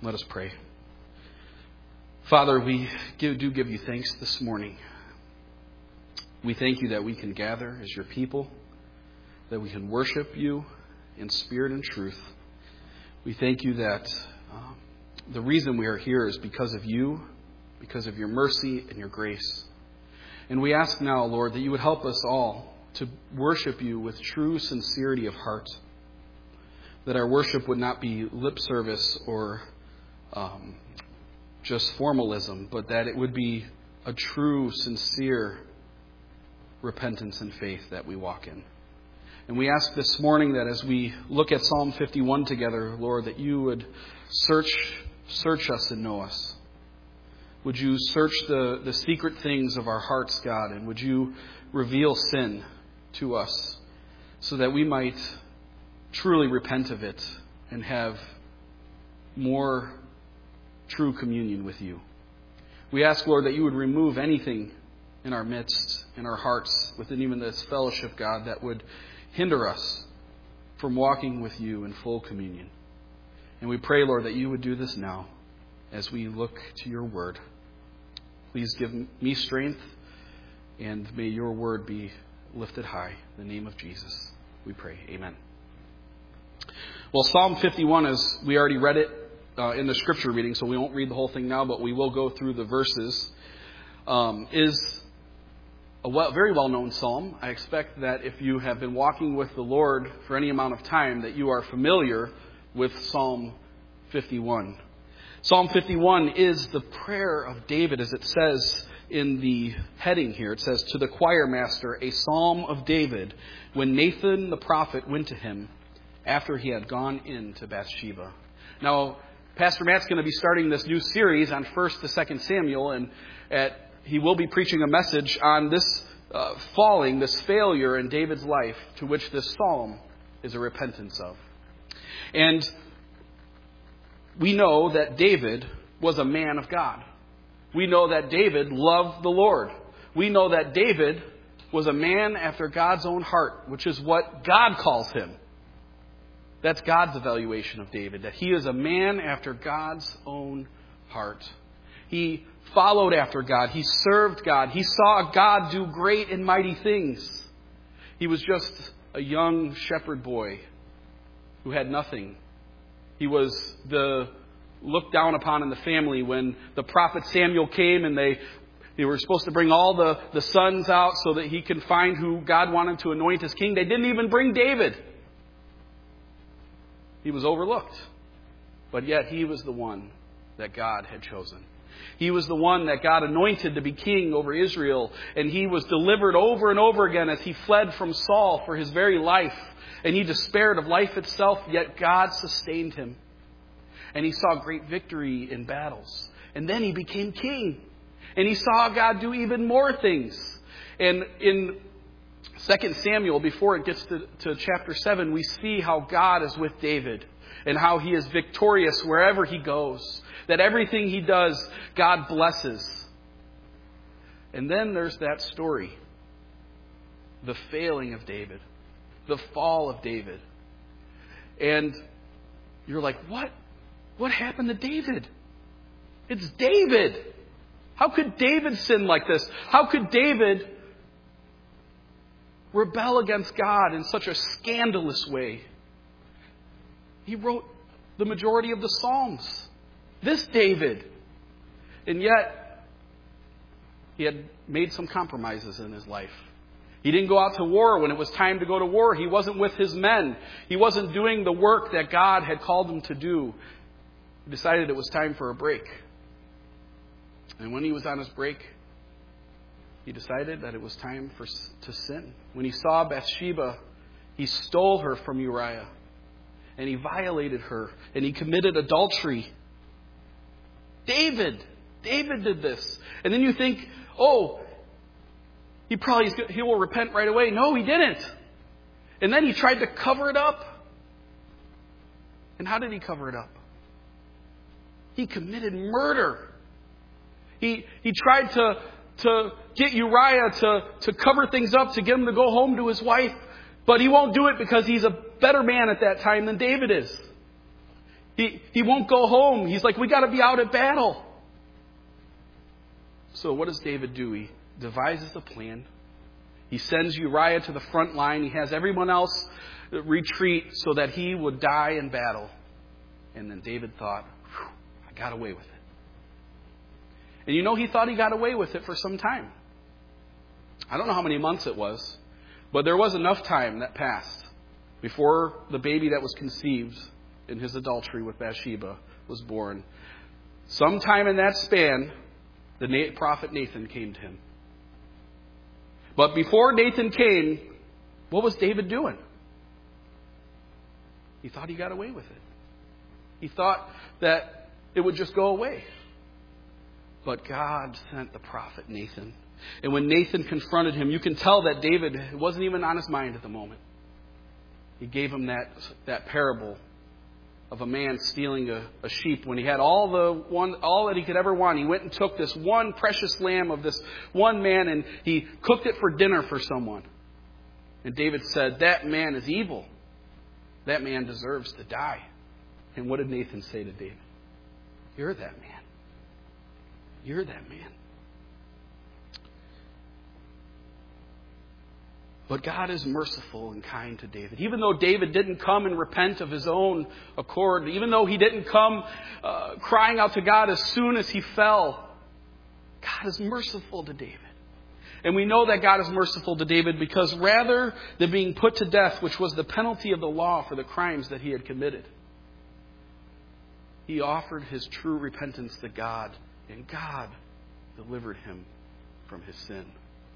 Let us pray. Father, we do give you thanks this morning. We thank you that we can gather as your people, that we can worship you in spirit and truth. We thank you that the reason we are here is because of you, because of your mercy and your grace. And we ask now, Lord, that you would help us all to worship you with true sincerity of heart, that our worship would not be lip service or just formalism, but that it would be a true, sincere repentance and faith that we walk in. And we ask this morning that as we look at Psalm 51 together, Lord, that you would search us and know us. Would you search the secret things of our hearts, God, and would you reveal sin to us so that we might truly repent of it and have more true communion with you. We ask, Lord, that you would remove anything in our midst, in our hearts, within even this fellowship, God, that would hinder us from walking with you in full communion. And we pray, Lord, that you would do this now as we look to your word. Please give me strength, and may your word be lifted high. In the name of Jesus, we pray. Amen. Well, Psalm 51, as we already read it in the scripture reading, so we won't read the whole thing now, but we will go through the verses, is a very well-known psalm. I expect that if you have been walking with the Lord for any amount of time, that you are familiar with Psalm 51. Psalm 51 is the prayer of David, as it says in the heading here. It says, "To the choir master, a psalm of David, when Nathan the prophet went to him after he had gone in to Bathsheba." Now, Pastor Matt's going to be starting this new series on 1st to 2nd Samuel, and he will be preaching a message on this this failure in David's life, to which this psalm is a repentance of. And we know that David was a man of God. We know that David loved the Lord. We know that David was a man after God's own heart, which is what God calls him. That's God's evaluation of David, that he is a man after God's own heart. He followed after God. He served God. He saw God do great and mighty things. He was just a young shepherd boy who had nothing. He was looked down upon in the family when the prophet Samuel came, and they were supposed to bring all the sons out so that he can find who God wanted to anoint as king. They didn't even bring David. He was overlooked. But yet he was the one that God had chosen. He was the one that God anointed to be king over Israel. And he was delivered over and over again as he fled from Saul for his very life. And he despaired of life itself, yet God sustained him. And he saw great victory in battles. And then he became king. And he saw God do even more things. And in 2 Samuel, before it gets to chapter 7, we see how God is with David and how he is victorious wherever he goes. That everything he does, God blesses. And then there's that story. The failing of David. The fall of David. And you're like, what? What happened to David? It's David. How could David sin like this? How could David rebel against God in such a scandalous way? He wrote the majority of the Psalms. This David. And yet, he had made some compromises in his life. He didn't go out to war when it was time to go to war. He wasn't with his men. He wasn't doing the work that God had called him to do. He decided it was time for a break. And when he was on his break, he decided that it was time to sin. When he saw Bathsheba, he stole her from Uriah. And he violated her. And he committed adultery. David did this. And then you think, he will repent right away. No, he didn't. And then he tried to cover it up. And how did he cover it up? He committed murder. He tried to get Uriah to cover things up, to get him to go home to his wife. But he won't do it because he's a better man at that time than David is. He won't go home. He's like, we got to be out at battle. So what does David do? He devises the plan. He sends Uriah to the front line. He has everyone else retreat so that he would die in battle. And then David thought, I got away with it. And he thought he got away with it for some time. I don't know how many months it was, but there was enough time that passed before the baby that was conceived in his adultery with Bathsheba was born. Sometime in that span, the prophet Nathan came to him. But before Nathan came, what was David doing? He thought he got away with it. He thought that it would just go away. But God sent the prophet Nathan. And when Nathan confronted him, you can tell that David wasn't even on his mind at the moment. He gave him that parable of a man stealing a sheep when he had all that he could ever want. He went and took this one precious lamb of this one man and he cooked it for dinner for someone. And David said, that man is evil. That man deserves to die. And what did Nathan say to David? You're that man. You're that man. But God is merciful and kind to David. Even though David didn't come and repent of his own accord, even though he didn't come crying out to God as soon as he fell, God is merciful to David. And we know that God is merciful to David because rather than being put to death, which was the penalty of the law for the crimes that he had committed, he offered his true repentance to God, and God delivered him from his sin.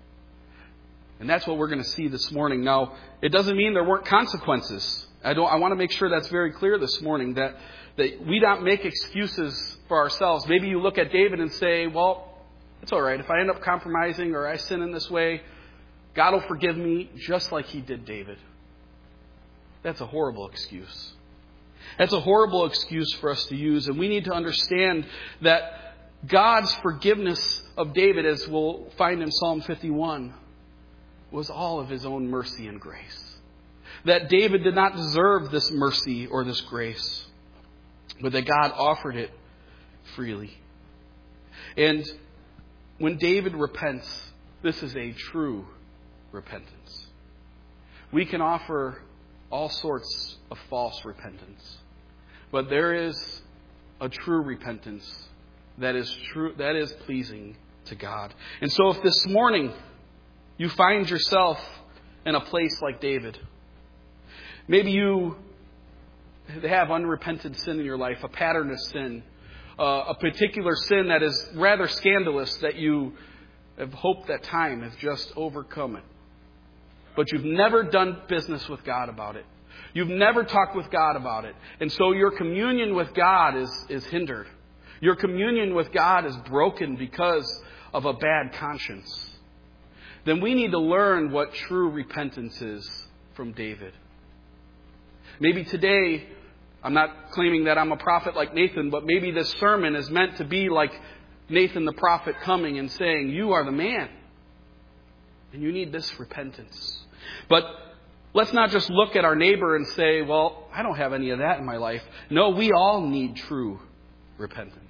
And that's what we're going to see this morning. Now, it doesn't mean there weren't consequences. I want to make sure that's very clear this morning, that we don't make excuses for ourselves. Maybe you look at David and say, well, it's all right. If I end up compromising or I sin in this way, God will forgive me just like he did David. That's a horrible excuse. That's a horrible excuse for us to use. And we need to understand that God's forgiveness of David, as we'll find in Psalm 51, was all of his own mercy and grace. That David did not deserve this mercy or this grace, but that God offered it freely. And when David repents, this is a true repentance. We can offer all sorts of false repentance, but there is a true repentance that is true, that is pleasing to God. And so if this morning you find yourself in a place like David, maybe you have unrepented sin in your life, a pattern of sin, a particular sin that is rather scandalous that you have hoped that time has just overcome it. But you've never done business with God about it. You've never talked with God about it. And so your communion with God is hindered. Your communion with God is broken because of a bad conscience. Then we need to learn what true repentance is from David. Maybe today, I'm not claiming that I'm a prophet like Nathan, but maybe this sermon is meant to be like Nathan the prophet coming and saying, you are the man. And you need this repentance. But let's not just look at our neighbor and say, well, I don't have any of that in my life. No, we all need true repentance.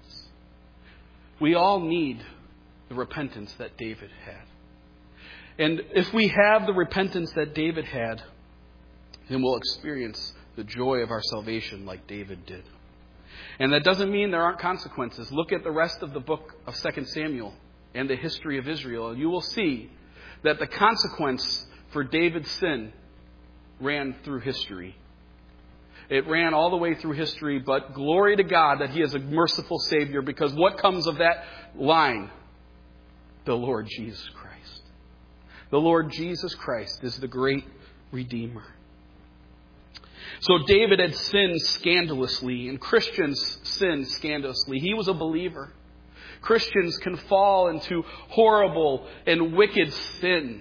We all need the repentance that David had. And if we have the repentance that David had, then we'll experience the joy of our salvation like David did. And that doesn't mean there aren't consequences. Look at the rest of the book of 2 Samuel and the history of Israel, and you will see that the consequence for David's sin ran through history. It ran all the way through history, but glory to God that he is a merciful Savior, because what comes of that line? The Lord Jesus Christ. The Lord Jesus Christ is the great Redeemer. So David had sinned scandalously, and Christians sin scandalously. He was a believer. Christians can fall into horrible and wicked sin.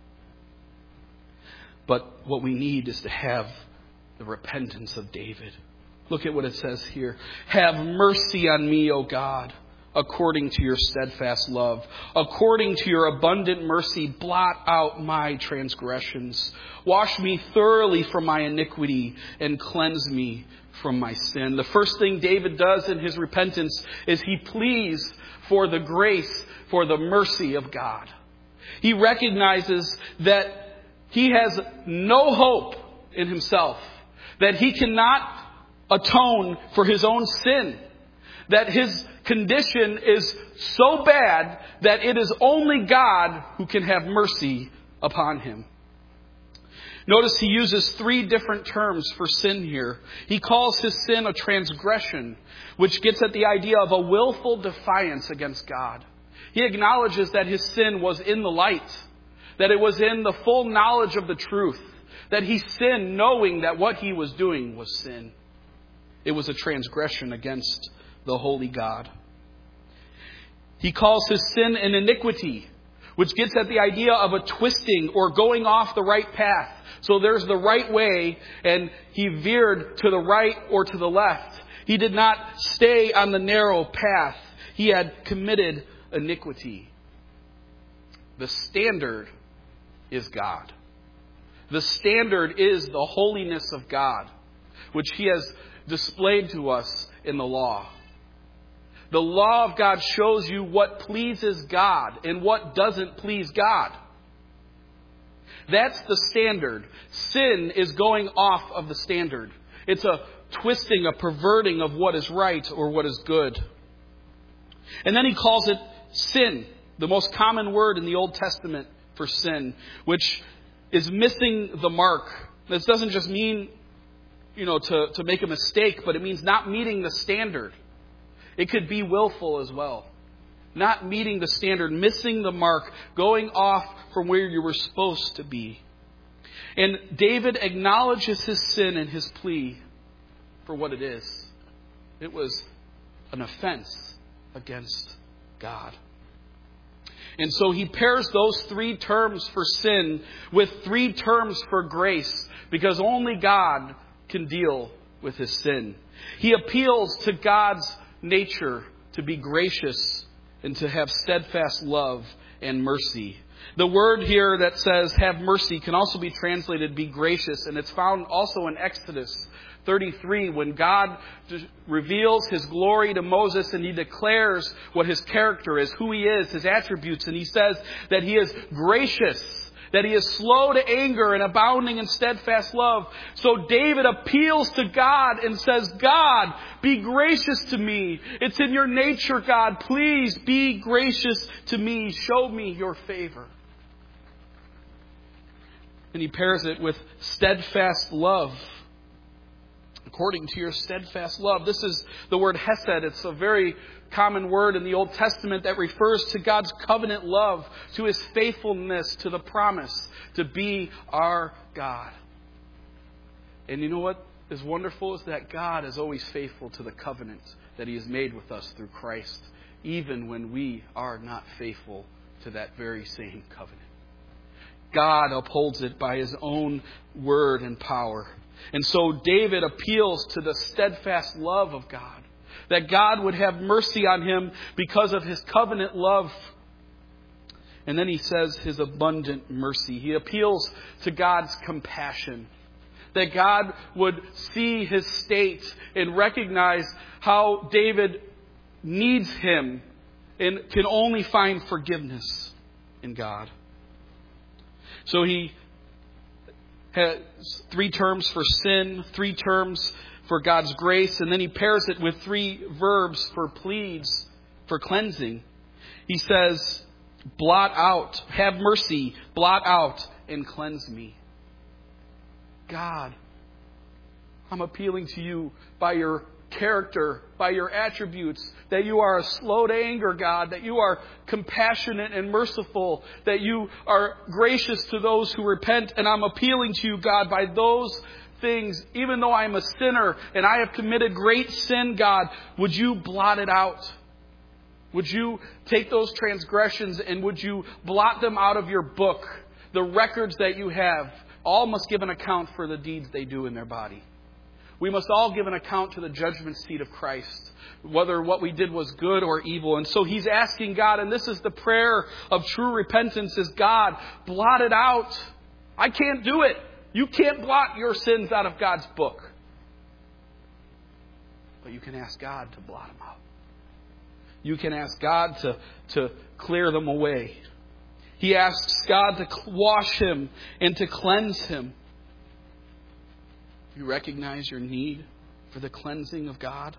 But what we need is to have the repentance of David. Look at what it says here. Have mercy on me, O God, according to your steadfast love. According to your abundant mercy, blot out my transgressions. Wash me thoroughly from my iniquity and cleanse me from my sin. The first thing David does in his repentance is he pleads for the grace, for the mercy of God. He recognizes that he has no hope in himself, that he cannot atone for his own sin, that his condition is so bad that it is only God who can have mercy upon him. Notice he uses 3 different terms for sin here. He calls his sin a transgression, which gets at the idea of a willful defiance against God. He acknowledges that his sin was in the light, that it was in the full knowledge of the truth, that he sinned knowing that what he was doing was sin. It was a transgression against the holy God. He calls his sin an iniquity, which gets at the idea of a twisting or going off the right path. So there's the right way, and he veered to the right or to the left. He did not stay on the narrow path. He had committed iniquity. The standard is God. The standard is the holiness of God, which he has displayed to us in the law. The law of God shows you what pleases God and what doesn't please God. That's the standard. Sin is going off of the standard. It's a twisting, a perverting of what is right or what is good. And then he calls it sin, the most common word in the Old Testament for sin, which is missing the mark. This doesn't just mean, to make a mistake, but it means not meeting the standard. It could be willful as well. Not meeting the standard, missing the mark, going off from where you were supposed to be. And David acknowledges his sin and his plea for what it is. It was an offense against God. And so he pairs those 3 terms for sin with 3 terms for grace, because only God can deal with his sin. He appeals to God's nature to be gracious and to have steadfast love and mercy. The word here that says have mercy can also be translated be gracious, and it's found also in Exodus 33 when God reveals his glory to Moses and he declares what his character is, who he is, his attributes, and he says that he is gracious, that he is slow to anger and abounding in steadfast love. So David appeals to God and says, God, be gracious to me. It's in your nature, God. Please be gracious to me. Show me your favor. And he pairs it with steadfast love. According to your steadfast love. This is the word hesed. It's a very common word in the Old Testament that refers to God's covenant love, to his faithfulness, to the promise to be our God. And you know what is wonderful is that God is always faithful to the covenant that he has made with us through Christ, even when we are not faithful to that very same covenant. God upholds it by his own word and power. And so David appeals to the steadfast love of God, that God would have mercy on him because of his covenant love. And then he says his abundant mercy. He appeals to God's compassion, that God would see his state and recognize how David needs him and can only find forgiveness in God. So he has 3 terms for sin, 3 terms for God's grace, and then he pairs it with 3 verbs for pleads, for cleansing. He says, blot out, have mercy, blot out, and cleanse me. God, I'm appealing to you by your character, by your attributes, that you are a slow to anger God, that you are compassionate and merciful, that you are gracious to those who repent. And I'm appealing to you, God, by those things, even though I'm a sinner and I have committed great sin, God, would you blot it out? Would you take those transgressions and would you blot them out of your book? The records that you have, all must give an account for the deeds they do in their body. We must all give an account to the judgment seat of Christ, whether what we did was good or evil. And so he's asking God, and this is the prayer of true repentance, is God, blot it out. I can't do it. You can't blot your sins out of God's book. But you can ask God to blot them out. You can ask God to clear them away. He asks God to wash him and to cleanse him. You recognize your need for the cleansing of God?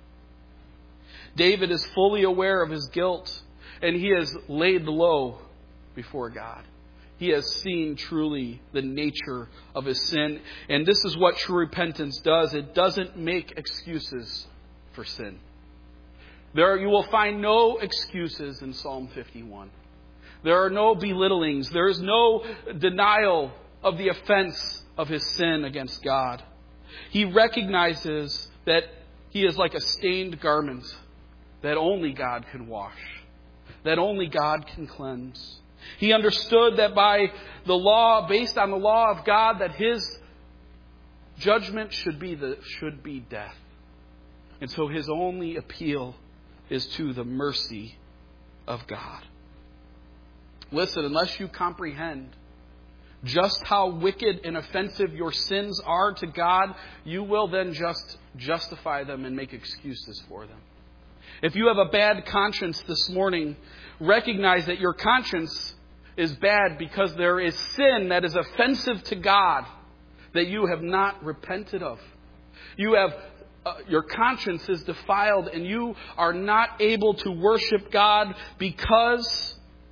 David is fully aware of his guilt, and he is laid low before God. He has seen truly the nature of his sin. And this is what true repentance does. It doesn't make excuses for sin. You will find no excuses in Psalm 51. There are no belittlings. There is no denial of the offense of his sin against God. He recognizes that he is like a stained garment that only God can wash, that only God can cleanse. He understood that by the law, based on the law of God, that his judgment should be death. And so his only appeal is to the mercy of God. Listen, unless you comprehend just how wicked and offensive your sins are to God, you will then just justify them and make excuses for them. If you have a bad conscience this morning, recognize that your conscience is bad because there is sin that is offensive to God that you have not repented of. Your conscience is defiled and you are not able to worship God because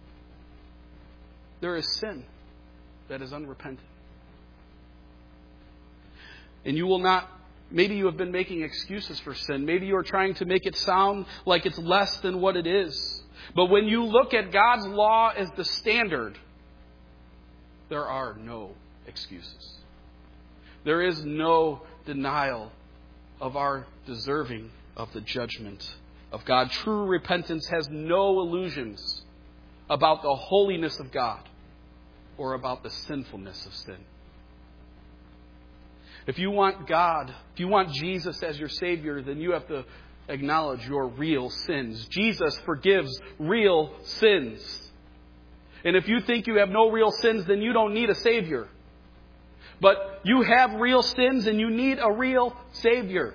there is sin that is unrepentant. And you will not, maybe you have been making excuses for sin. Maybe you are trying to make it sound like it's less than what it is. But when you look at God's law as the standard, there are no excuses. There is no denial of our deserving of the judgment of God. True repentance has no illusions about the holiness of God or about the sinfulness of sin. If you want God, if you want Jesus as your Savior, then you have to acknowledge your real sins. Jesus forgives real sins. And if you think you have no real sins, then you don't need a Savior. But you have real sins and you need a real Savior.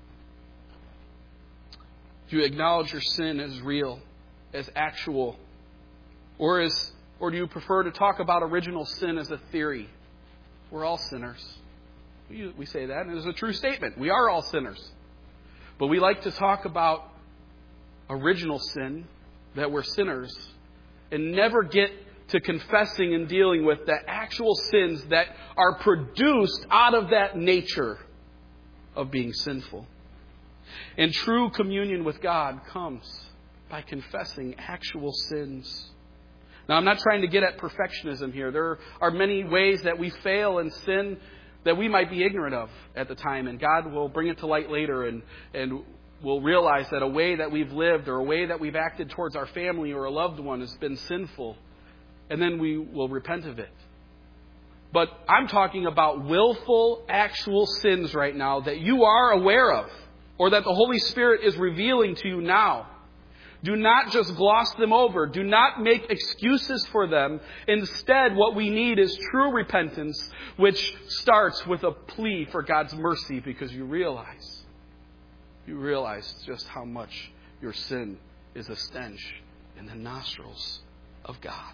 Do you acknowledge your sin as real, as actual? Or do you prefer to talk about original sin as a theory? We're all sinners. We say that, and it's a true statement. We are all sinners. But we like to talk about original sin, that we're sinners, and never get to confessing and dealing with the actual sins that are produced out of that nature of being sinful. And true communion with God comes by confessing actual sins. Now, I'm not trying to get at perfectionism here. There are many ways that we fail and sin that we might be ignorant of at the time, and God will bring it to light later, and we'll realize that a way that we've lived or a way that we've acted towards our family or a loved one has been sinful, and then we will repent of it. But I'm talking about willful, actual sins right now that you are aware of, or that the Holy Spirit is revealing to you now. Do not just gloss them over. Do not make excuses for them. Instead, what we need is true repentance, which starts with a plea for God's mercy, because you realize just how much your sin is a stench in the nostrils of God.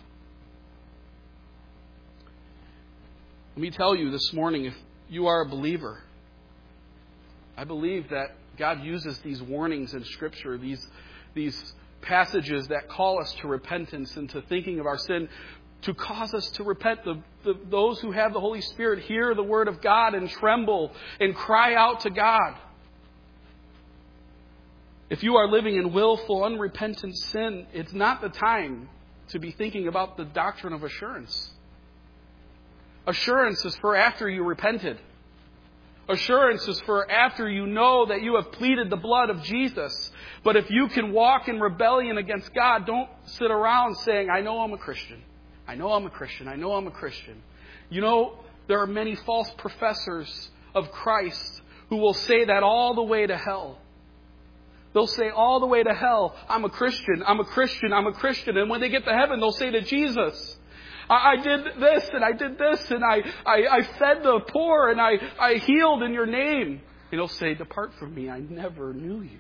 Let me tell you this morning, if you are a believer, I believe that God uses these warnings in Scripture, these passages that call us to repentance and to thinking of our sin, to cause us to repent. Those who have the Holy Spirit hear the Word of God and tremble and cry out to God. If you are living in willful, unrepentant sin, it's not the time to be thinking about the doctrine of assurance. Assurance is for after you repented. Assurance is for after you know that you have pleaded the blood of Jesus. But if you can walk in rebellion against God, don't sit around saying, I know I'm a Christian. I know I'm a Christian. I know I'm a Christian. You know, there are many false professors of Christ who will say that all the way to hell. They'll say all the way to hell, I'm a Christian, I'm a Christian, I'm a Christian. And when they get to heaven, they'll say to Jesus, I did this and I did this and I fed the poor and I healed in your name. And he'll say, depart from me, I never knew you.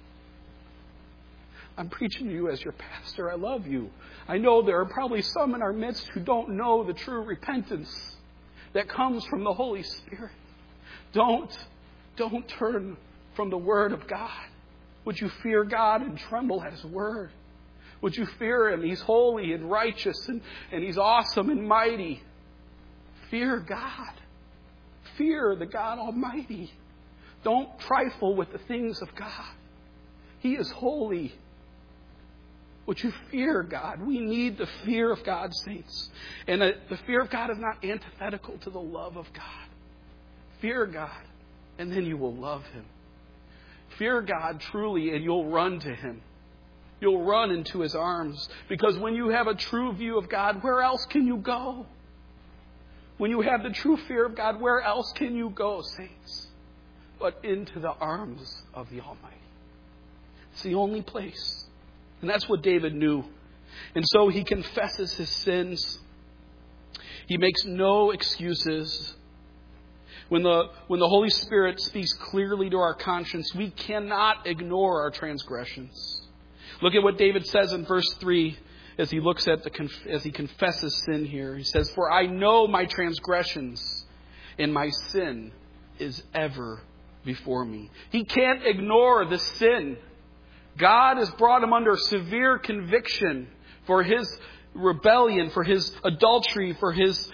I'm preaching to you as your pastor. I love you. I know there are probably some in our midst who don't know the true repentance that comes from the Holy Spirit. Don't turn from the Word of God. Would you fear God and tremble at His Word? Would you fear Him? He's holy and righteous and He's awesome and mighty. Fear God. Fear the God Almighty. Don't trifle with the things of God. He is holy. Would you fear God? We need the fear of God, saints. And the fear of God is not antithetical to the love of God. Fear God, and then you will love Him. Fear God truly, and you'll run to Him. You'll run into His arms. Because when you have a true view of God, where else can you go? When you have the true fear of God, where else can you go, saints? But into the arms of the Almighty. It's the only place. And that's what David knew. And so he confesses his sins. He makes no excuses. When the Holy Spirit speaks clearly to our conscience, we cannot ignore our transgressions. Look at what David says in verse 3 as he looks at as he confesses sin here. He says, "For I know my transgressions, and my sin is ever before me." He can't ignore the sin. God has brought him under severe conviction for his rebellion, for his adultery, for his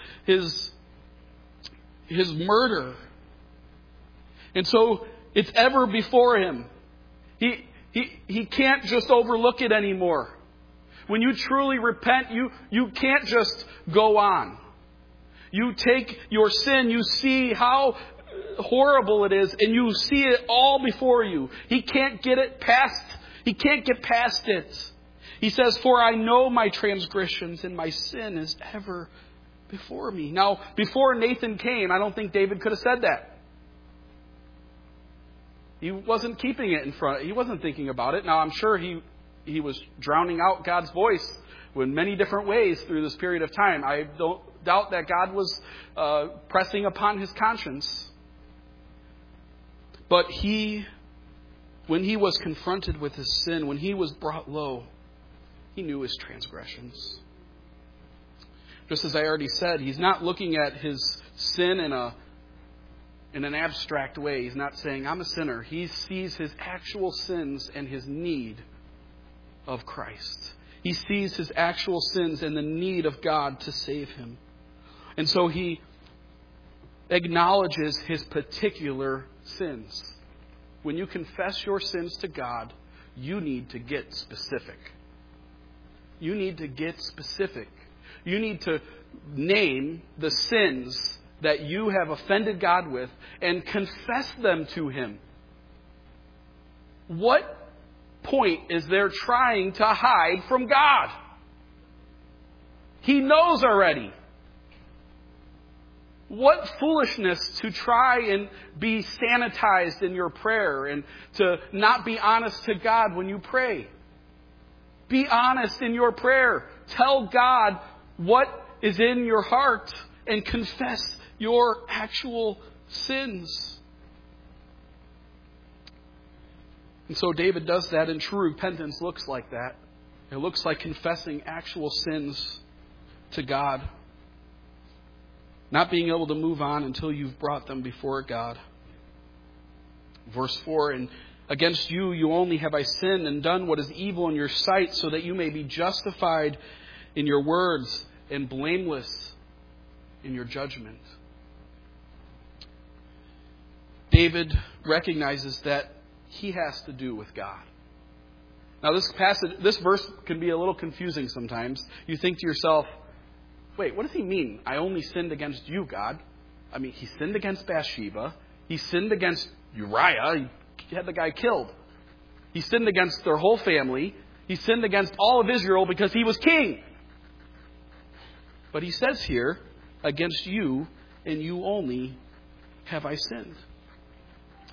murder. And so it's ever before him. He can't just overlook it anymore. When you truly repent, you can't just go on. You take your sin, you see how horrible it is, and you see it all before you. He can't get past it. He says, "For I know my transgressions, and my sin is ever before me." Now, before Nathan came, I don't think David could have said that. He wasn't keeping it in front. He wasn't thinking about it. Now, I'm sure he was drowning out God's voice in many different ways through this period of time. I don't doubt that God was pressing upon his conscience. But when he was confronted with his sin, when he was brought low, he knew his transgressions. Just as I already said, he's not looking at his sin in an abstract way. He's not saying, I'm a sinner. He sees his actual sins and his need of Christ. He sees his actual sins and the need of God to save him. And so he acknowledges his particular sins. When you confess your sins to God, you need to get specific. You need to get specific. You need to name the sins that you have offended God with and confess them to Him. What point is there trying to hide from God? He knows already. What foolishness to try and be sanitized in your prayer and to not be honest to God when you pray. Be honest in your prayer. Tell God what is in your heart and confess your actual sins. And so David does that, and true repentance looks like that. It looks like confessing actual sins to God. Not being able to move on until you've brought them before God. Verse 4, "And against you only have I sinned and done what is evil in your sight, so that you may be justified in your words and blameless in your judgment." David recognizes that he has to do with God. Now this verse can be a little confusing sometimes. You think to yourself, wait, what does he mean? I only sinned against you, God. I mean, he sinned against Bathsheba. He sinned against Uriah. He had the guy killed. He sinned against their whole family. He sinned against all of Israel because he was king. But he says here, against you and you only have I sinned.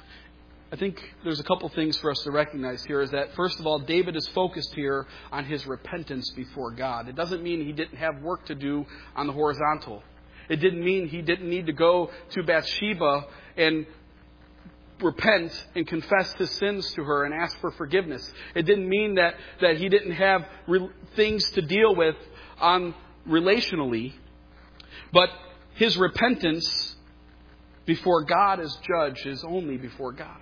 I think there's a couple things for us to recognize here is that, first of all, David is focused here on his repentance before God. It doesn't mean he didn't have work to do on the horizontal. It didn't mean he didn't need to go to Bathsheba and repent and confess his sins to her and ask for forgiveness. It didn't mean that he didn't have things to deal with on relationally. But his repentance before God as judge is only before God.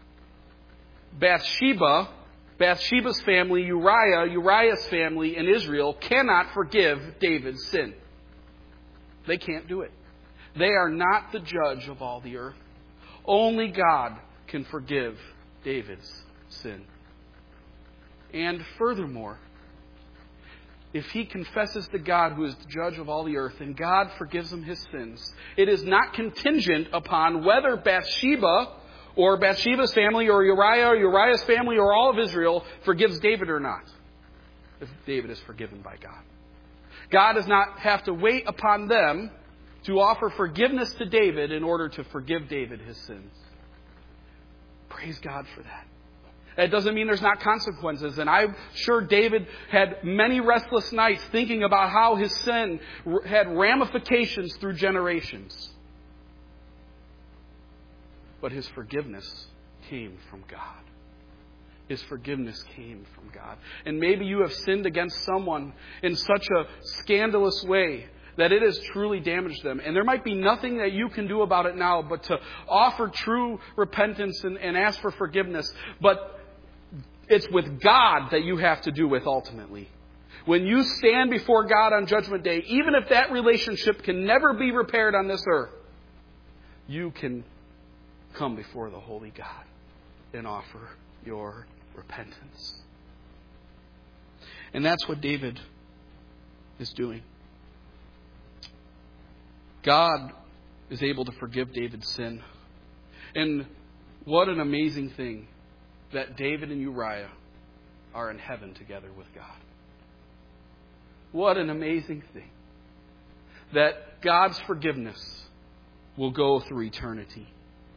Bathsheba's family, Uriah's family in Israel cannot forgive David's sin. They can't do it. They are not the judge of all the earth. Only God can forgive David's sin. And furthermore, if he confesses to God, who is the judge of all the earth, and God forgives him his sins, it is not contingent upon whether Bathsheba or Bathsheba's family or Uriah's family or all of Israel forgives David or not, if David is forgiven by God. God does not have to wait upon them to offer forgiveness to David in order to forgive David his sins. Praise God for that. That doesn't mean there's not consequences. And I'm sure David had many restless nights thinking about how his sin had ramifications through generations. But his forgiveness came from God. His forgiveness came from God. And maybe you have sinned against someone in such a scandalous way that it has truly damaged them. And there might be nothing that you can do about it now but to offer true repentance and ask for forgiveness. But it's with God that you have to do with ultimately. When you stand before God on Judgment Day, even if that relationship can never be repaired on this earth, you can come before the holy God and offer your repentance. And that's what David is doing. God is able to forgive David's sin. And what an amazing thing that David and Uriah are in heaven together with God. What an amazing thing that God's forgiveness will go through eternity.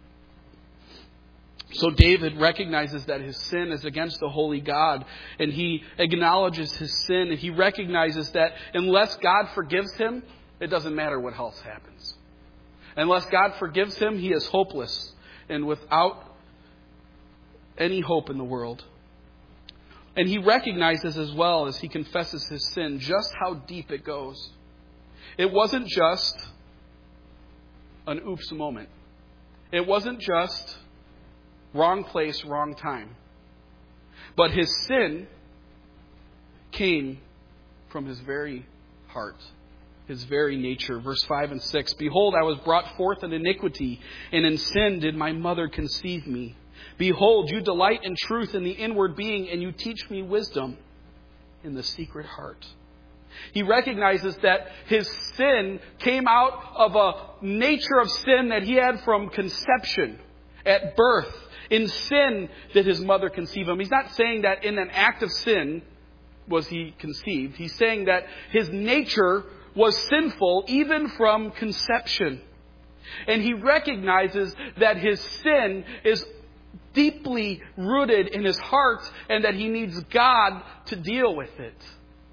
So David recognizes that his sin is against the holy God, and he acknowledges his sin, and he recognizes that unless God forgives him, it doesn't matter what else happens. Unless God forgives him, he is hopeless and without any hope in the world. And he recognizes as well as he confesses his sin just how deep it goes. It wasn't just an oops moment. It wasn't just wrong place, wrong time. But his sin came from his very heart, his very nature. Verse 5 and 6, "Behold, I was brought forth in iniquity, and in sin did my mother conceive me. Behold, you delight in truth in the inward being, and you teach me wisdom in the secret heart." He recognizes that his sin came out of a nature of sin that he had from conception, at birth. In sin did his mother conceive him. He's not saying that in an act of sin was he conceived. He's saying that his nature was sinful even from conception. And he recognizes that his sin is deeply rooted in his heart and that he needs God to deal with it.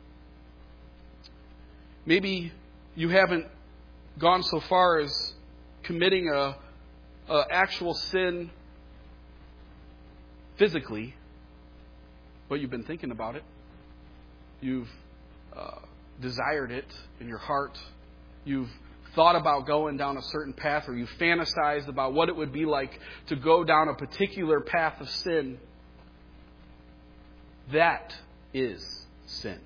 Maybe you haven't gone so far as committing a actual sin physically, but you've been thinking about it. You've desired it in your heart. You've thought about going down a certain path, or you fantasized about what it would be like to go down a particular path of sin. That is sin.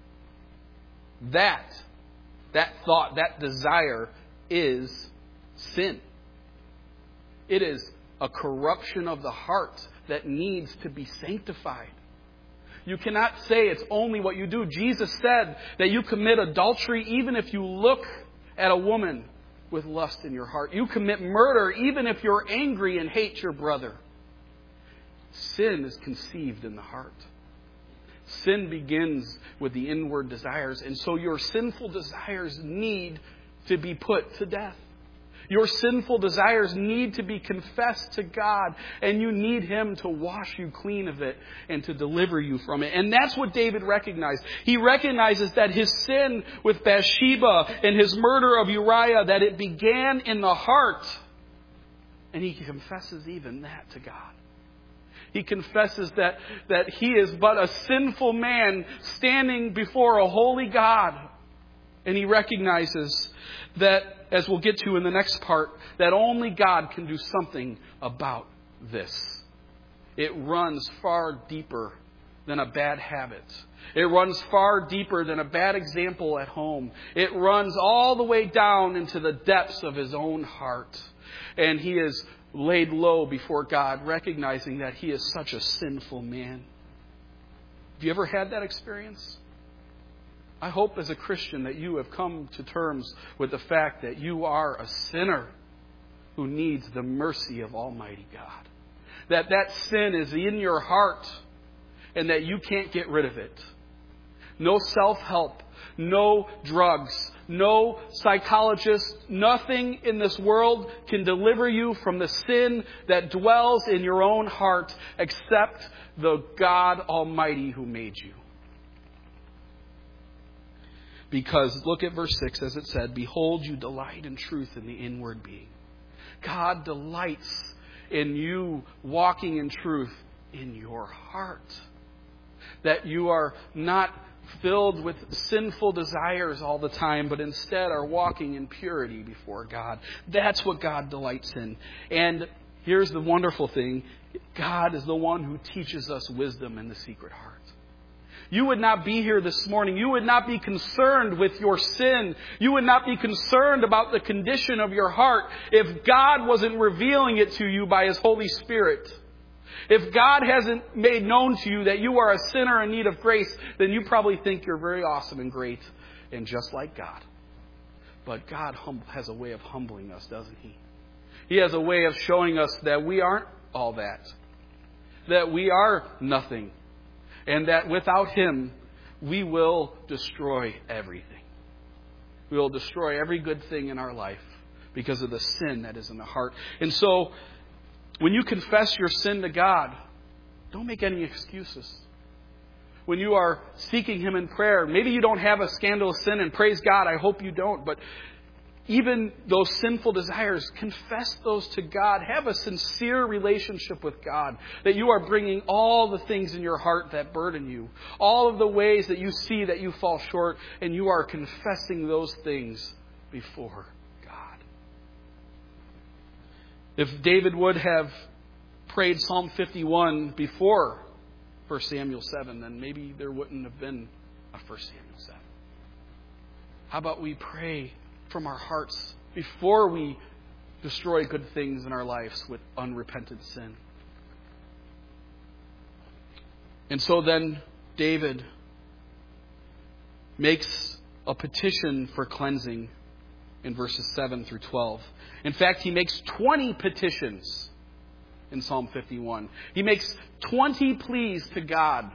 That thought, that desire is sin. It is a corruption of the heart that needs to be sanctified. You cannot say it's only what you do. Jesus said that you commit adultery even if you look at a woman with lust in your heart. You commit murder even if you're angry and hate your brother. Sin is conceived in the heart. Sin begins with the inward desires. And so your sinful desires need to be put to death. Your sinful desires need to be confessed to God, and you need Him to wash you clean of it and to deliver you from it. And that's what David recognized. He recognizes that his sin with Bathsheba and his murder of Uriah, that it began in the heart. And he confesses even that to God. He confesses that he is but a sinful man standing before a holy God. And he recognizes that, as we'll get to in the next part, that only God can do something about this. It runs far deeper than a bad habit. It runs far deeper than a bad example at home. It runs all the way down into the depths of his own heart. And he is laid low before God, recognizing that he is such a sinful man. Have you ever had that experience? I hope as a Christian that you have come to terms with the fact that you are a sinner who needs the mercy of Almighty God. That sin is in your heart and that you can't get rid of it. No self-help, no drugs, no psychologist, nothing in this world can deliver you from the sin that dwells in your own heart except the God Almighty who made you. Because look at verse 6 as it said, "Behold, you delight in truth in the inward being." God delights in you walking in truth in your heart. That you are not filled with sinful desires all the time, but instead are walking in purity before God. That's what God delights in. And here's the wonderful thing. God is the one who teaches us wisdom in the secret heart. You would not be here this morning. You would not be concerned with your sin. You would not be concerned about the condition of your heart if God wasn't revealing it to you by His Holy Spirit. If God hasn't made known to you that you are a sinner in need of grace, then you probably think you're very awesome and great and just like God. But God has a way of humbling us, doesn't He? He has a way of showing us that we aren't all that we are nothing, and that without Him, we will destroy everything. We will destroy every good thing in our life because of the sin that is in the heart. And so, when you confess your sin to God, don't make any excuses. When you are seeking Him in prayer, maybe you don't have a scandalous sin, and praise God, I hope you don't, but even those sinful desires, confess those to God. Have a sincere relationship with God, that you are bringing all the things in your heart that burden you, all of the ways that you see that you fall short, and you are confessing those things before God. If David would have prayed Psalm 51 before 1 Samuel 7, then maybe there wouldn't have been a 1 Samuel 7. How about we pray from our hearts before we destroy good things in our lives with unrepentant sin? And so then David makes a petition for cleansing in verses 7 through 12. In fact, he makes 20 petitions in Psalm 51. He makes 20 pleas to God.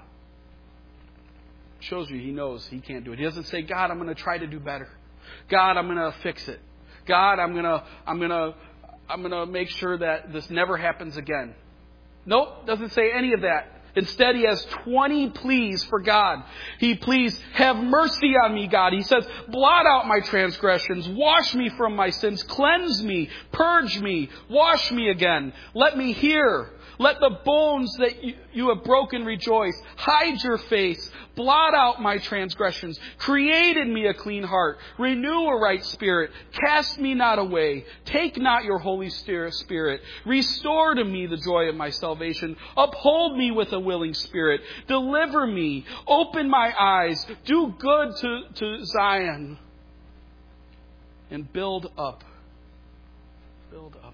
Shows you he knows he can't do it. He doesn't say, God, I'm going to try to do better. God, I'm going to fix it. God, I'm going to make sure that this never happens again. Nope, doesn't say any of that. Instead, he has 20 pleas for God. He pleads, have mercy on me, God. He says, blot out my transgressions. Wash me from my sins. Cleanse me. Purge me. Wash me again. Let me hear. Let the bones that you have broken rejoice. Hide your face. Blot out my transgressions. Create in me a clean heart. Renew a right spirit. Cast me not away. Take not your Holy Spirit. Restore to me the joy of my salvation. Uphold me with a willing spirit. Deliver me. Open my eyes. Do good to Zion. And build up Jerusalem.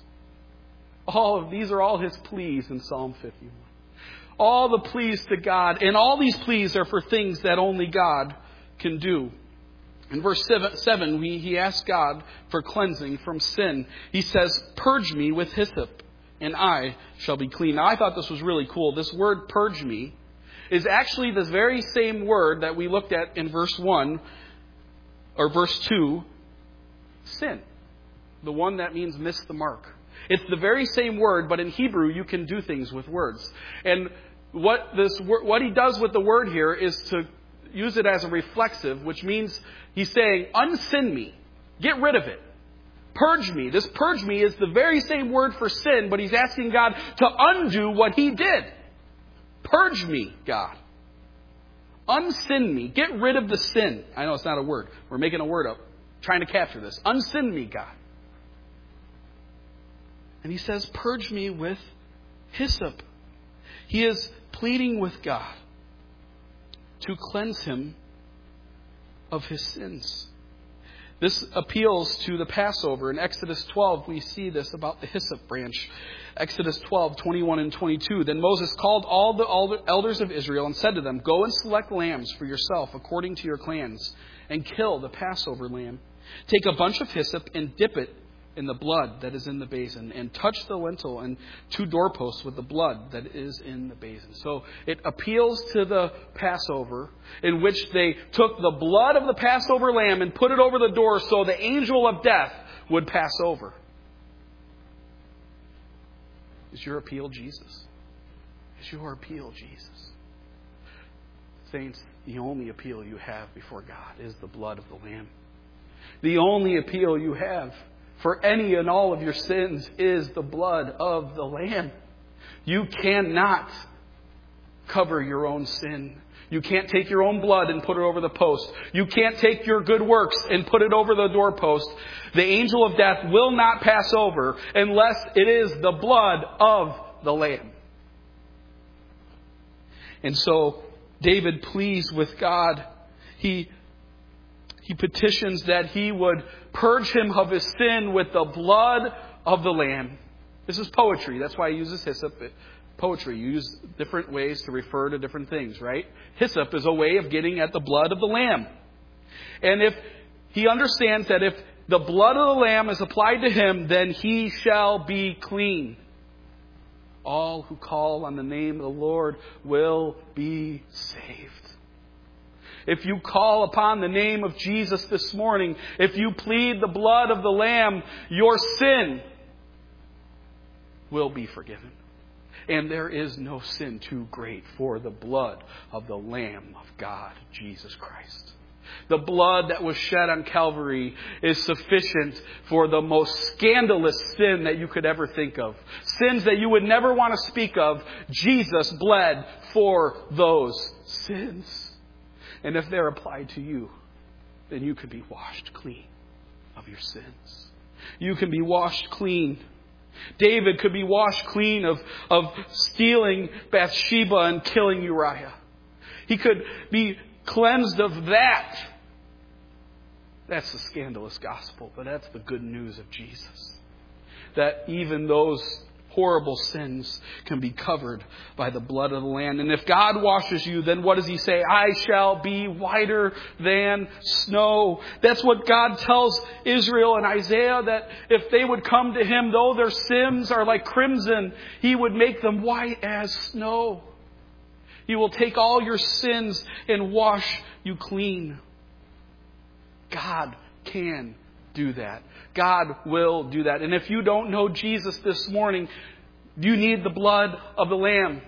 These are all his pleas in Psalm 51. All the pleas to God. And all these pleas are for things that only God can do. In verse 7, he asks God for cleansing from sin. He says, purge me with hyssop, and I shall be clean. Now, I thought this was really cool. This word, purge me, is actually the very same word that we looked at in verse 1, or verse 2, sin. The one that means miss the mark. It's the very same word, but in Hebrew you can do things with words. And what he does with the word here is to use it as a reflexive, which means he's saying, unsin me. Get rid of it. Purge me. This purge me is the very same word for sin, but he's asking God to undo what he did. Purge me, God. Unsin me. Get rid of the sin. I know it's not a word. We're making a word up. Trying to capture this. Unsin me, God. And he says, purge me with hyssop. He is pleading with God to cleanse him of his sins. This appeals to the Passover. In Exodus 12, we see this about the hyssop branch. Exodus 12, 21 and 22. Then Moses called all the elders of Israel and said to them, go and select lambs for yourself according to your clans and kill the Passover lamb. Take a bunch of hyssop and dip it in the blood that is in the basin, and touch the lintel and 2 doorposts with the blood that is in the basin. So it appeals to the Passover, in which they took the blood of the Passover lamb and put it over the door so the angel of death would pass over. Is your appeal Jesus? Is your appeal Jesus? Saints, the only appeal you have before God is the blood of the Lamb. The only appeal you have for any and all of your sins is the blood of the Lamb. You cannot cover your own sin. You can't take your own blood and put it over the post. You can't take your good works and put it over the doorpost. The angel of death will not pass over unless it is the blood of the Lamb. And so David pleads with God. He petitions that he would purge him of his sin with the blood of the Lamb. This is poetry. That's why he uses hyssop. Poetry. You use different ways to refer to different things, right? Hyssop is a way of getting at the blood of the Lamb. And if he understands that if the blood of the Lamb is applied to him, then he shall be clean. All who call on the name of the Lord will be saved. If you call upon the name of Jesus this morning, if you plead the blood of the Lamb, your sin will be forgiven. And there is no sin too great for the blood of the Lamb of God, Jesus Christ. The blood that was shed on Calvary is sufficient for the most scandalous sin that you could ever think of. Sins that you would never want to speak of. Jesus bled for those sins. And if they're applied to you, then you can be washed clean of your sins. You can be washed clean. David could be washed clean of stealing Bathsheba and killing Uriah. He could be cleansed of that. That's the scandalous gospel, but that's the good news of Jesus. That even those horrible sins can be covered by the blood of the Lamb. And if God washes you, then what does he say? I shall be whiter than snow. That's what God tells Israel in Isaiah, that if they would come to him, though their sins are like crimson, he would make them white as snow. He will take all your sins and wash you clean. God can do that. God will do that. And if you don't know Jesus this morning, you need the blood of the Lamb.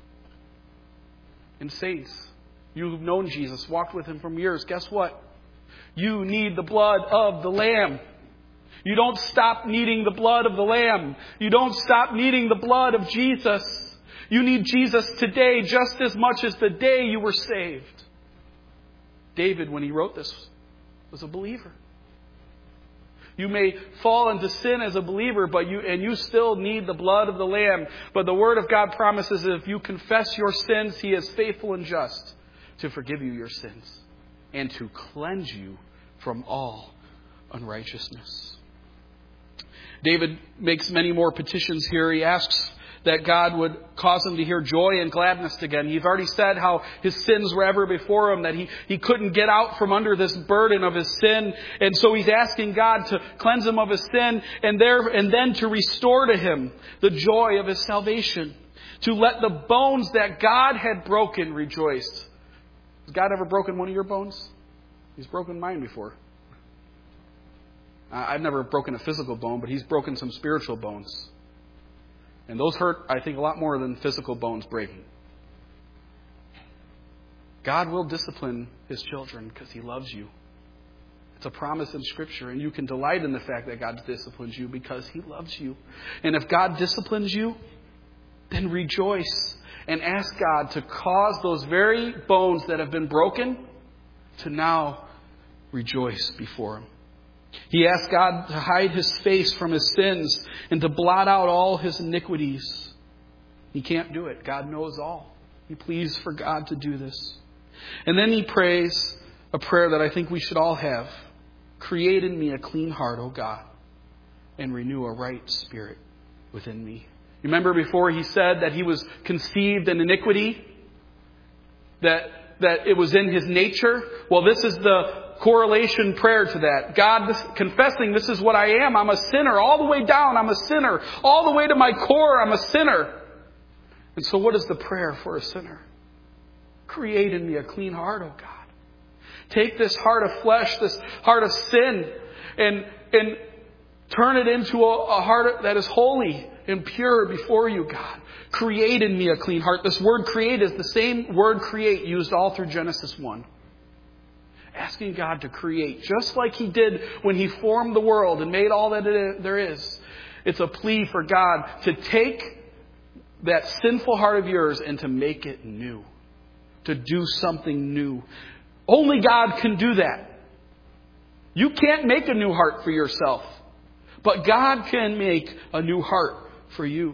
And saints, you've known Jesus, walked with him for years. Guess what? You need the blood of the Lamb. You don't stop needing the blood of the Lamb. You don't stop needing the blood of Jesus. You need Jesus today just as much as the day you were saved. David, when he wrote this, was a believer. You may fall into sin as a believer, but you still need the blood of the Lamb. But the Word of God promises that if you confess your sins, he is faithful and just to forgive you your sins and to cleanse you from all unrighteousness. David makes many more petitions here. He asks that God would cause him to hear joy and gladness again. He's already said how his sins were ever before him, that he couldn't get out from under this burden of his sin. And so he's asking God to cleanse him of his sin and then to restore to him the joy of his salvation. To let the bones that God had broken rejoice. Has God ever broken one of your bones? He's broken mine before. I've never broken a physical bone, but he's broken some spiritual bones. And those hurt, I think, a lot more than physical bones breaking. God will discipline His children because He loves you. It's a promise in Scripture, and you can delight in the fact that God disciplines you because He loves you. And if God disciplines you, then rejoice and ask God to cause those very bones that have been broken to now rejoice before Him. He asked God to hide His face from his sins and to blot out all his iniquities. He can't do it. God knows all. He pleads for God to do this. And then he prays a prayer that I think we should all have. Create in me a clean heart, O God, and renew a right spirit within me. You remember before he said that he was conceived in iniquity? That it was in his nature? Well, this is the correlation prayer to that. God confessing, this is what I am. I'm a sinner. All the way down, I'm a sinner. All the way to my core, I'm a sinner. And so what is the prayer for a sinner? Create in me a clean heart, O God. Take this heart of flesh, this heart of sin, and turn it into a heart that is holy and pure before you, God. Create in me a clean heart. This word create is the same word create used all through Genesis 1. Asking God to create, just like He did when He formed the world and made all that there is. It's a plea for God to take that sinful heart of yours and to make it new. To do something new. Only God can do that. You can't make a new heart for yourself. But God can make a new heart for you.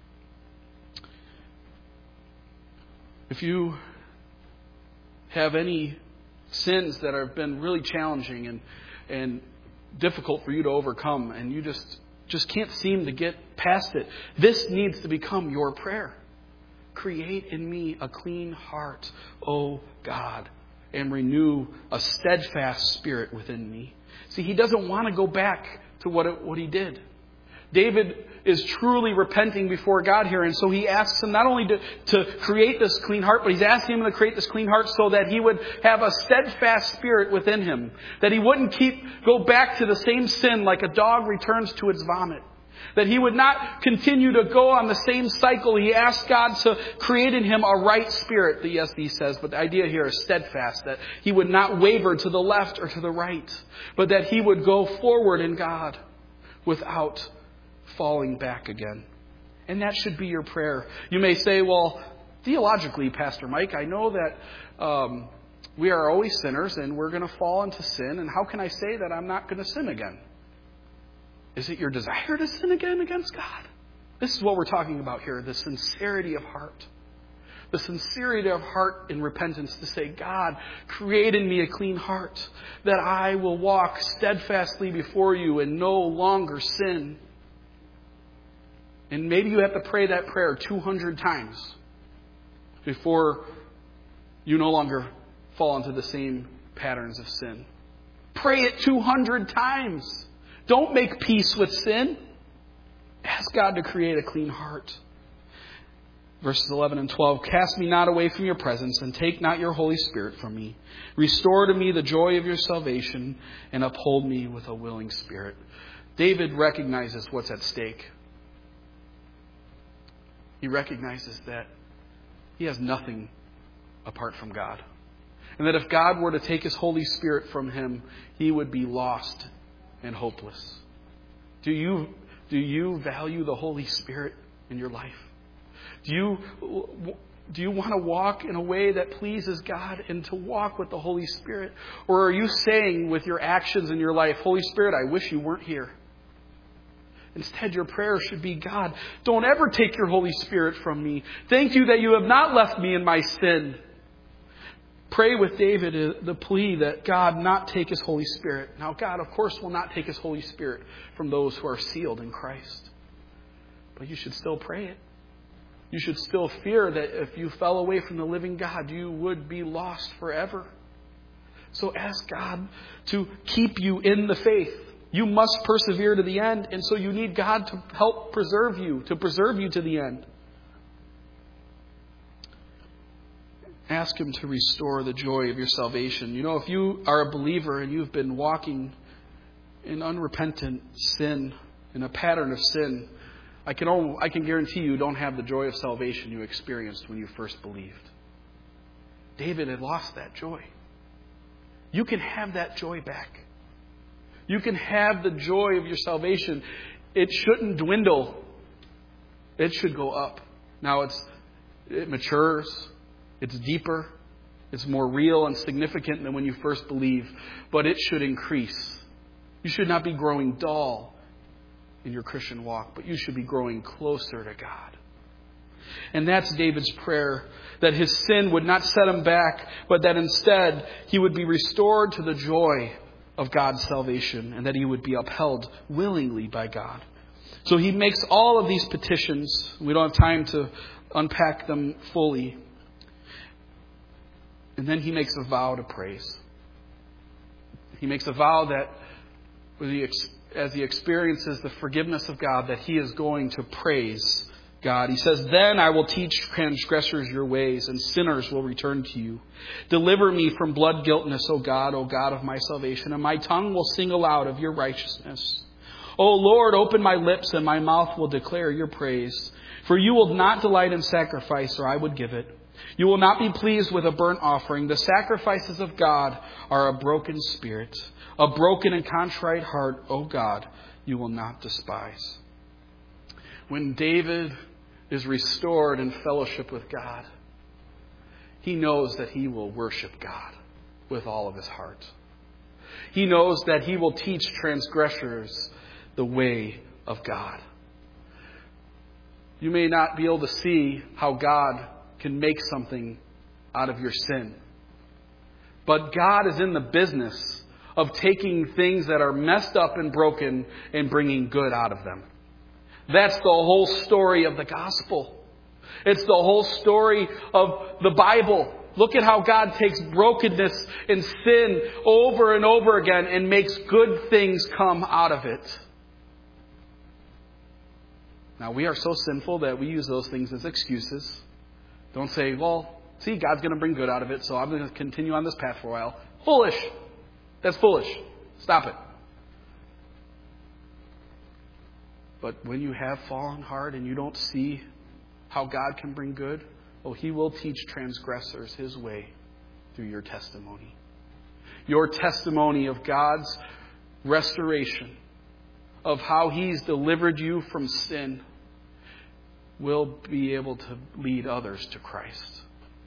If you have any sins that have been really challenging and difficult for you to overcome, and you just can't seem to get past it, this needs to become your prayer. Create in me a clean heart, O God, and renew a steadfast spirit within me. See, he doesn't want to go back to what he did. David is truly repenting before God here, and so he asks him not only to create this clean heart, but he's asking him to create this clean heart so that he would have a steadfast spirit within him. That he wouldn't go back to the same sin like a dog returns to its vomit. That he would not continue to go on the same cycle. He asked God to create in him a right spirit, the ESV says. But the idea here is steadfast. That he would not waver to the left or to the right. But that he would go forward in God without falling back again. And that should be your prayer. You may say, well, theologically, Pastor Mike, I know that we are always sinners and we're going to fall into sin. And how can I say that I'm not going to sin again? Is it your desire to sin again against God? This is what we're talking about here, the sincerity of heart. The sincerity of heart in repentance to say, God, create in me a clean heart, that I will walk steadfastly before you and no longer sin. And maybe you have to pray that prayer 200 times before you no longer fall into the same patterns of sin. Pray it 200 times. Don't make peace with sin. Ask God to create a clean heart. Verses 11 and 12, cast me not away from your presence and take not your Holy Spirit from me. Restore to me the joy of your salvation and uphold me with a willing spirit. David recognizes what's at stake. He recognizes that he has nothing apart from God. And that if God were to take His Holy Spirit from him, he would be lost and hopeless. Do you value the Holy Spirit in your life? Do you want to walk in a way that pleases God and to walk with the Holy Spirit? Or are you saying with your actions in your life, Holy Spirit, I wish you weren't here? Instead, your prayer should be, God, don't ever take your Holy Spirit from me. Thank you that you have not left me in my sin. Pray with David the plea that God not take His Holy Spirit. Now, God, of course, will not take His Holy Spirit from those who are sealed in Christ. But you should still pray it. You should still fear that if you fell away from the living God, you would be lost forever. So ask God to keep you in the faith. You must persevere to the end, and so you need God to help preserve you to the end. Ask Him to restore the joy of your salvation. You know, if you are a believer and you've been walking in unrepentant sin, in a pattern of sin, I can guarantee you don't have the joy of salvation you experienced when you first believed. David had lost that joy. You can have that joy back. You can have the joy of your salvation. It shouldn't dwindle. It should go up. Now it matures. It's deeper. It's more real and significant than when you first believe. But it should increase. You should not be growing dull in your Christian walk, but you should be growing closer to God. And that's David's prayer, that his sin would not set him back, but that instead he would be restored to the joy of God's salvation, and that he would be upheld willingly by God. So he makes all of these petitions. We don't have time to unpack them fully. And then he makes a vow to praise. He makes a vow that as he experiences the forgiveness of God, that he is going to praise God. He says, "Then I will teach transgressors your ways, and sinners will return to you. Deliver me from blood guiltness, O God of my salvation, and my tongue will sing aloud of your righteousness. O Lord, open my lips, and my mouth will declare your praise. For you will not delight in sacrifice, or I would give it. You will not be pleased with a burnt offering. The sacrifices of God are a broken spirit, a broken and contrite heart, O God, you will not despise." When David is restored in fellowship with God, he knows that he will worship God with all of his heart. He knows that he will teach transgressors the way of God. You may not be able to see how God can make something out of your sin, but God is in the business of taking things that are messed up and broken and bringing good out of them. That's the whole story of the gospel. It's the whole story of the Bible. Look at how God takes brokenness and sin over and over again and makes good things come out of it. Now, we are so sinful that we use those things as excuses. Don't say, well, see, God's going to bring good out of it, so I'm going to continue on this path for a while. Foolish. That's foolish. Stop it. But when you have fallen hard and you don't see how God can bring good, he will teach transgressors his way through your testimony. Your testimony of God's restoration, of how he's delivered you from sin, will be able to lead others to Christ.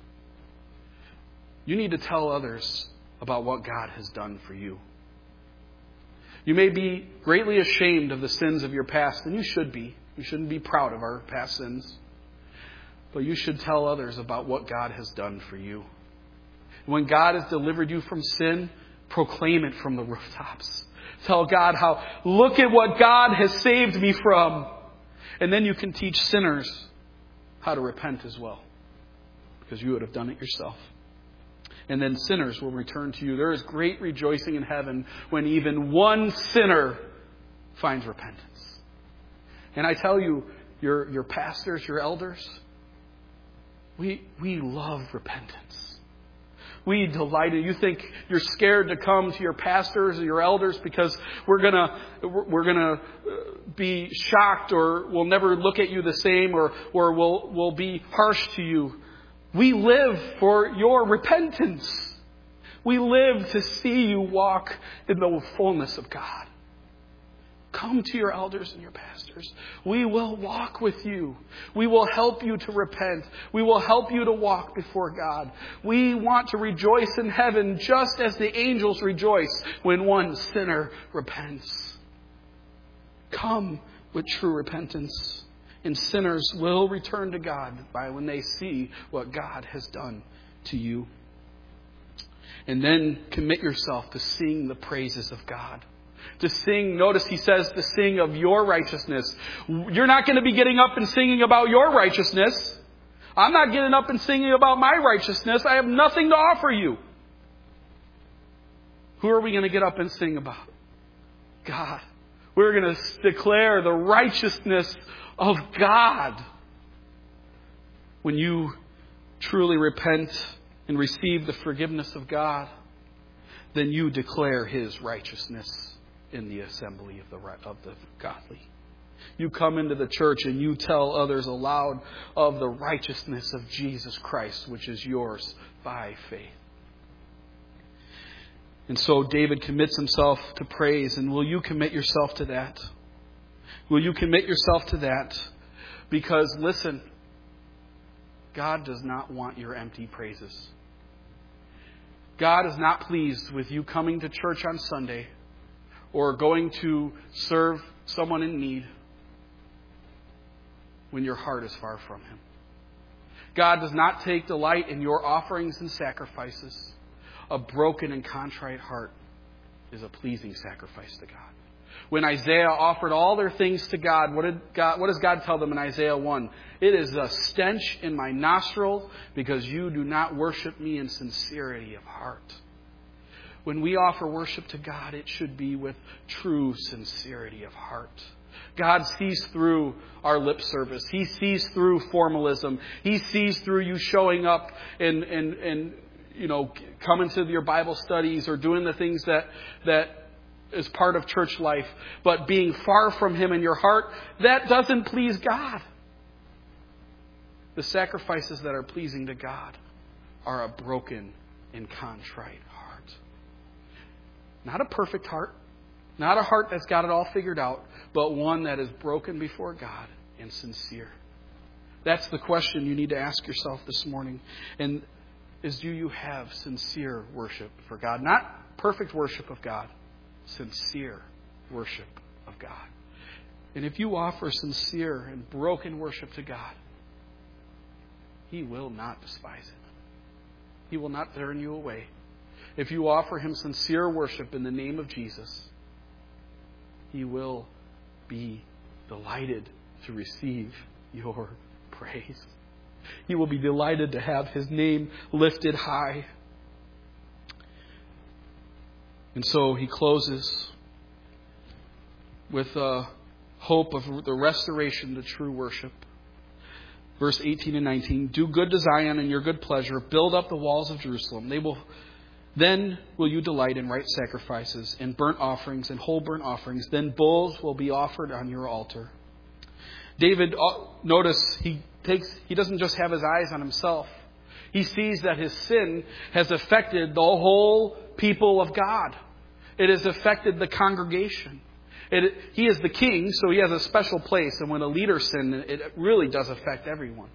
You need to tell others about what God has done for you. You may be greatly ashamed of the sins of your past, and you should be. We shouldn't be proud of our past sins. But you should tell others about what God has done for you. When God has delivered you from sin, proclaim it from the rooftops. Tell God look at what God has saved me from. And then you can teach sinners how to repent as well, because you would have done it yourself. And then sinners will return to you. There is great rejoicing in heaven when even one sinner finds repentance. And I tell you, your pastors, your elders, we love repentance. We delight in it. You think you're scared to come to your pastors or your elders because we're gonna be shocked, or we'll never look at you the same, or we'll be harsh to you. We live for your repentance. We live to see you walk in the fullness of God. Come to your elders and your pastors. We will walk with you. We will help you to repent. We will help you to walk before God. We want to rejoice in heaven just as the angels rejoice when one sinner repents. Come with true repentance. And sinners will return to God when they see what God has done to you. And then commit yourself to sing the praises of God. To sing, notice he says, to sing of your righteousness. You're not going to be getting up and singing about your righteousness. I'm not getting up and singing about my righteousness. I have nothing to offer you. Who are we going to get up and sing about? God. We're going to declare the righteousness of God. When you truly repent and receive the forgiveness of God, then you declare his righteousness in the assembly of the godly. You come into the church and you tell others aloud of the righteousness of Jesus Christ, which is yours by faith. And so David commits himself to praise. And will you commit yourself to that? Will you commit yourself to that? Because, listen, God does not want your empty praises. God is not pleased with you coming to church on Sunday or going to serve someone in need when your heart is far from Him. God does not take delight in your offerings and sacrifices. A broken and contrite heart is a pleasing sacrifice to God. When Isaiah offered all their things to God, what does God tell them in Isaiah 1? It is a stench in my nostril because you do not worship me in sincerity of heart. When we offer worship to God, it should be with true sincerity of heart. God sees through our lip service. He sees through formalism. He sees through you showing up and coming to your Bible studies or doing the things that is part of church life, but being far from Him in your heart, that doesn't please God. The sacrifices that are pleasing to God are a broken and contrite heart. Not a perfect heart, not a heart that's got it all figured out, but one that is broken before God and sincere. That's the question you need to ask yourself this morning. And do you have sincere worship for God? Not perfect worship of God. Sincere worship of God. And if you offer sincere and broken worship to God, He will not despise it. He will not turn you away. If you offer Him sincere worship in the name of Jesus, He will be delighted to receive your praise. He will be delighted to have His name lifted high. And so he closes with a hope of the restoration to true worship. Verse 18 and 19, do good to Zion in your good pleasure. Build up the walls of Jerusalem. Then will you delight in right sacrifices and burnt offerings and whole burnt offerings. Then bulls will be offered on your altar. David, notice, he doesn't just have his eyes on himself. He sees that his sin has affected the whole people of God. It has affected the congregation. He is the king, so he has a special place. And when a leader sins, it really does affect everyone.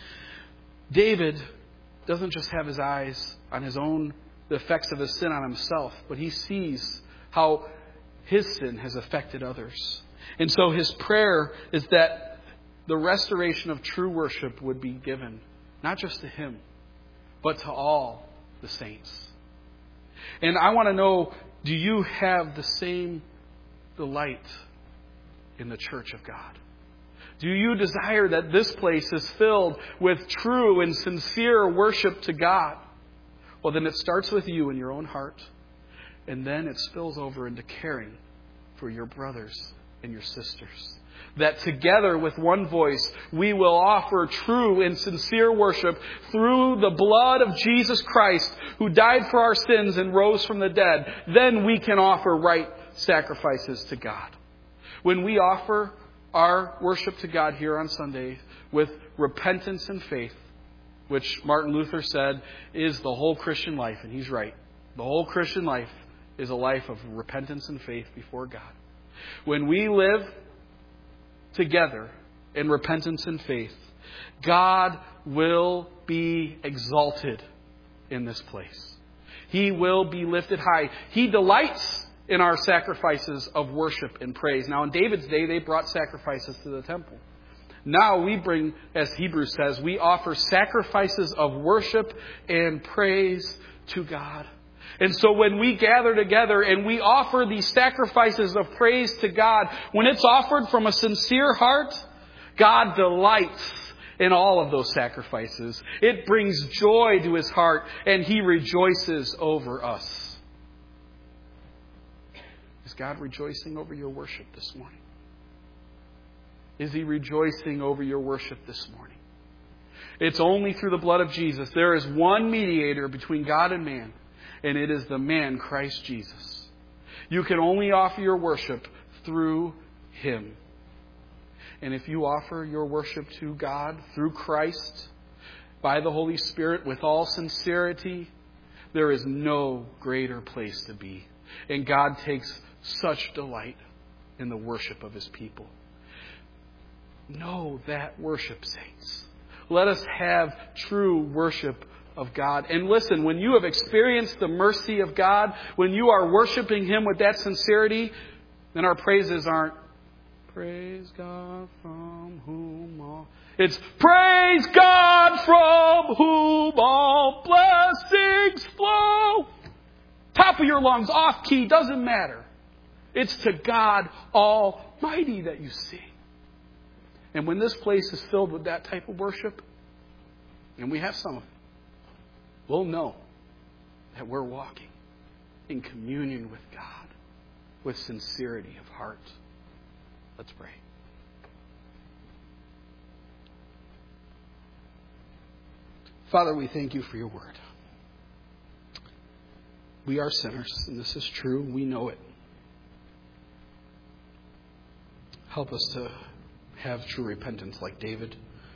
David doesn't just have his eyes on the effects of his sin on himself, but he sees how his sin has affected others. And so his prayer is that the restoration of true worship would be given, not just to him, but to all the saints. And I want to know, do you have the same delight in the church of God? Do you desire that this place is filled with true and sincere worship to God? Well, then it starts with you in your own heart, and then it spills over into caring for your brothers and your sisters. That together with one voice, we will offer true and sincere worship through the blood of Jesus Christ, who died for our sins and rose from the dead. Then we can offer right sacrifices to God. When we offer our worship to God here on Sunday with repentance and faith, which Martin Luther said is the whole Christian life, and he's right. The whole Christian life is a life of repentance and faith before God. When we live together in repentance and faith, God will be exalted in this place. He will be lifted high. He delights in our sacrifices of worship and praise. Now, in David's day, they brought sacrifices to the temple. Now we bring, as Hebrews says, we offer sacrifices of worship and praise to God. And so when we gather together and we offer these sacrifices of praise to God, when it's offered from a sincere heart, God delights in all of those sacrifices. It brings joy to His heart, and He rejoices over us. Is God rejoicing over your worship this morning? Is He rejoicing over your worship this morning? It's only through the blood of Jesus. There is one mediator between God and man, and it is the man Christ Jesus. You can only offer your worship through Him. And if you offer your worship to God through Christ, by the Holy Spirit, with all sincerity, there is no greater place to be. And God takes such delight in the worship of His people. Know that worship, saints. Let us have true worship of God. And listen, when you have experienced the mercy of God, when you are worshiping Him with that sincerity, then our praises aren't, praise God from whom all... It's, praise God from whom all blessings flow. Top of your lungs, off key, doesn't matter. It's to God Almighty that you sing. And when this place is filled with that type of worship, and we have some of it, we'll know that we're walking in communion with God with sincerity of heart. Let's pray. Father, we thank you for your word. We are sinners, and this is true. We know it. Help us to have true repentance like David.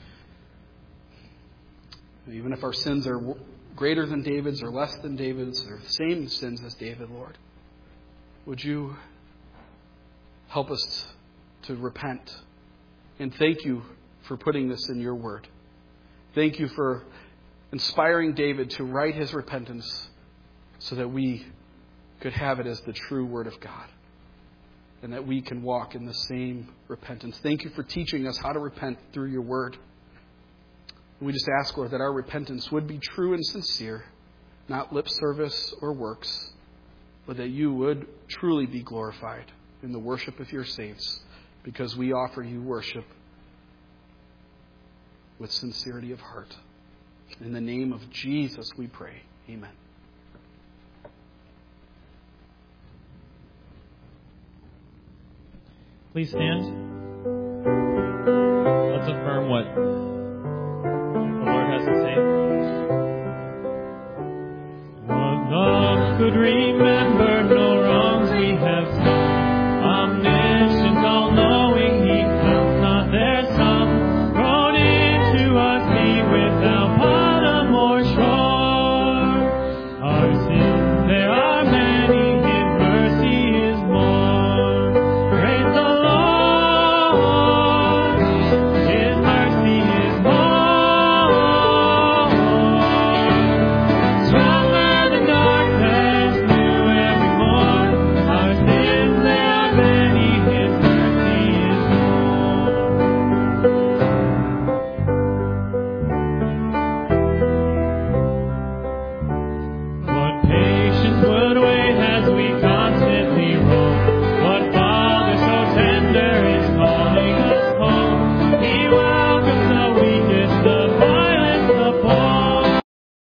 Even if our sins are greater than David's or less than David's, or the same sins as David, Lord, would you help us to repent? And thank you for putting this in your word. Thank you for inspiring David to write his repentance so that we could have it as the true word of God and that we can walk in the same repentance. Thank you for teaching us how to repent through your word. We just ask, Lord, that our repentance would be true and sincere, not lip service or works, but that you would truly be glorified in the worship of your saints, because we offer you worship with sincerity of heart. In the name of Jesus we pray. Amen. Please stand. Let's affirm what the Lord has to say. What love could remember